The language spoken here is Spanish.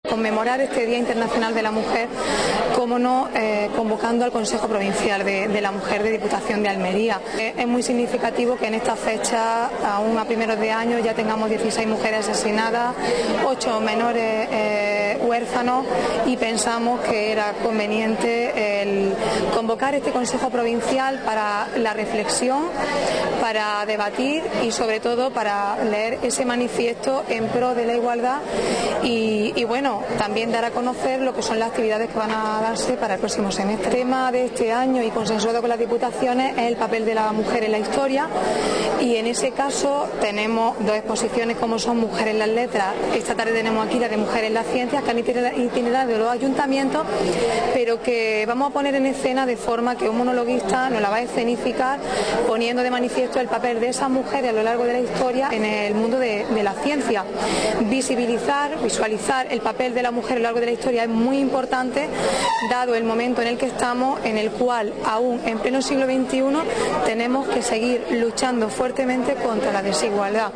Conmemorar este Día Internacional de la Mujer, como no, convocando al Consejo Provincial de la Mujer de Diputación de Almería. Es muy significativo que en esta fecha, aún a primeros de año, ya tengamos 16 mujeres asesinadas, 8 menores huérfanos, y pensamos que era conveniente el convocar este Consejo Provincial para la reflexión, para debatir y sobre todo para leer ese manifiesto en pro de la igualdad y bueno, también dar a conocer lo que son las actividades que van a darse para el próximo semestre. El tema de este año y consensuado con las diputaciones es el papel de la mujer en la historia, y en ese caso tenemos dos exposiciones como son Mujeres en las Letras. Esta tarde tenemos aquí la de Mujeres en las Ciencias, que han itinerado de los ayuntamientos, pero que vamos a poner en escena de forma que un monologuista nos la va a escenificar poniendo de manifiesto el papel de esas mujeres a lo largo de la historia en el mundo de la ciencia. Visualizar el papel de la mujer a lo largo de la historia es muy importante, dado el momento en el que estamos, en el cual aún en pleno siglo XXI tenemos que seguir luchando fuertemente contra la desigualdad.